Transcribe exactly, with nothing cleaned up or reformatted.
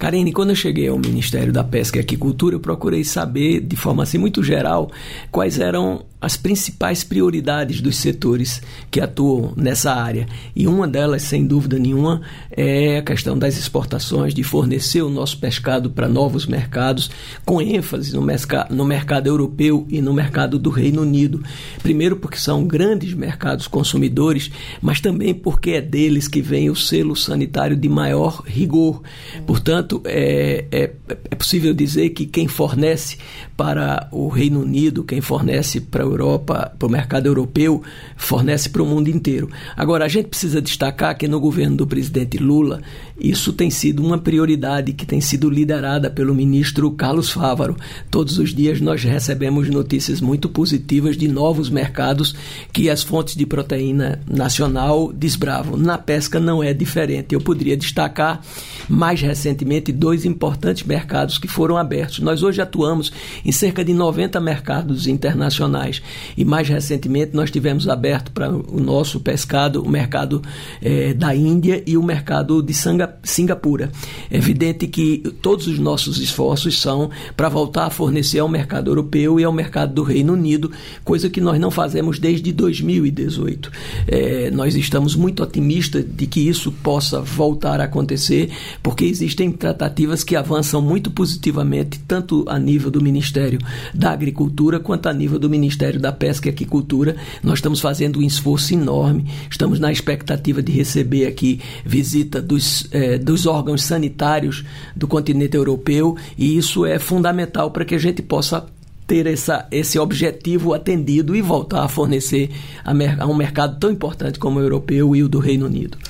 Karine, quando eu cheguei ao Ministério da Pesca e Aquicultura, eu procurei saber, de forma assim muito geral, quais eram as principais prioridades dos setores que atuam nessa área. E uma delas, sem dúvida nenhuma, é a questão das exportações, de fornecer o nosso pescado para novos mercados, com ênfase no, merca- no mercado europeu e no mercado do Reino Unido. Primeiro porque são grandes mercados consumidores, mas também porque é deles que vem o selo sanitário de maior rigor. Portanto, é, é, é possível dizer que quem fornece para o Reino Unido, quem fornece para a Europa, para o mercado europeu, fornece para o mundo inteiro. Agora, a gente precisa destacar que no governo do presidente Lula, isso tem sido uma prioridade que tem sido liderada pelo ministro Carlos Fávaro. Todos os dias nós recebemos notícias muito positivas de novos mercados que as fontes de proteína nacional desbravam. Na pesca não é diferente. Eu poderia destacar mais recentemente dois importantes mercados que foram abertos. Nós hoje atuamos em cerca de noventa mercados internacionais e mais recentemente nós tivemos aberto para o nosso pescado o mercado eh, da Índia e o mercado de Sanga, Singapura. É evidente que todos os nossos esforços são para voltar a fornecer ao mercado europeu e ao mercado do Reino Unido, coisa que nós não fazemos desde dois mil e dezoito. Eh, nós estamos muito otimistas de que isso possa voltar a acontecer, porque existem tratativas que avançam muito positivamente, tanto a nível do Ministério da Agricultura quanto a nível do Ministério da Pesca e Aquicultura. Nós estamos fazendo um esforço enorme, estamos na expectativa de receber aqui visita dos, eh, dos órgãos sanitários do continente europeu, e isso é fundamental para que a gente possa ter essa, esse objetivo atendido e voltar a fornecer a, mer- a um mercado tão importante como o europeu e o do Reino Unido.